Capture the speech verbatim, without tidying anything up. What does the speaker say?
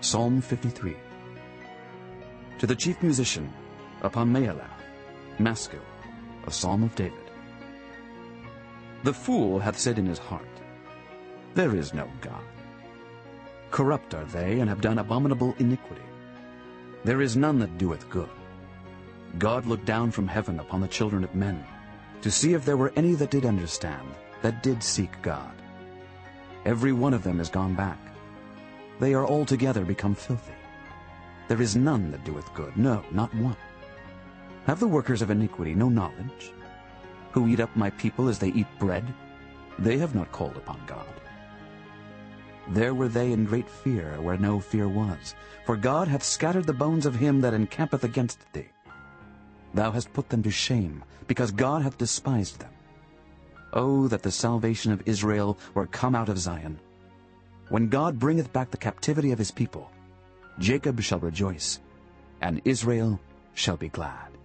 Psalm fifty-three. To the chief musician, upon Mahalath, Maskil, a psalm of David. The fool hath said in his heart, There is no God. Corrupt are they, and have done abominable iniquity. There is none that doeth good. God looked down from heaven upon the children of men, to see if there were any that did understand, that did seek God. Every one of them is gone back. They are altogether become filthy. There is none that doeth good, no, not one. Have the workers of iniquity no knowledge? Who eat up my people as they eat bread? They have not called upon God. There were they in great fear, where no fear was. For God hath scattered the bones of him that encampeth against thee. Thou hast put them to shame, because God hath despised them. O that the salvation of Israel were come out of Zion! When God bringeth back the captivity of his people, Jacob shall rejoice, and Israel shall be glad.